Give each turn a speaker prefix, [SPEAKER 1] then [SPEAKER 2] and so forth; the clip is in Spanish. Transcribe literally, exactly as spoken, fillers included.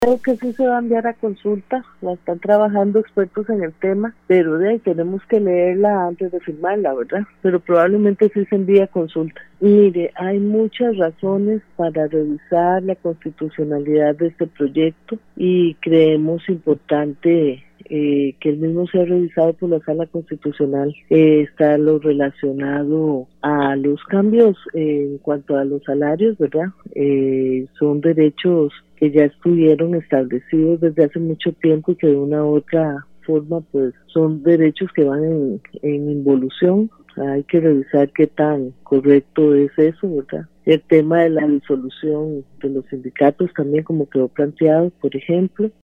[SPEAKER 1] Creo que sí se va a enviar a consulta, la están trabajando expertos en el tema, pero de ahí tenemos que leerla antes de firmarla, ¿verdad? Pero probablemente sí se envíe a consulta. Mire, hay muchas razones para revisar la constitucionalidad de este proyecto y creemos importante eh, que el mismo sea revisado por la Sala Constitucional. Eh, está lo relacionado a los cambios eh, en cuanto a los salarios, ¿verdad? Eh, son derechos que ya estuvieron establecidos desde hace mucho tiempo y que de una u otra forma pues son derechos que van en, en involución. Hay que revisar qué tan correcto es eso, ¿verdad? El tema de la disolución de los sindicatos también como quedó planteado, por ejemplo.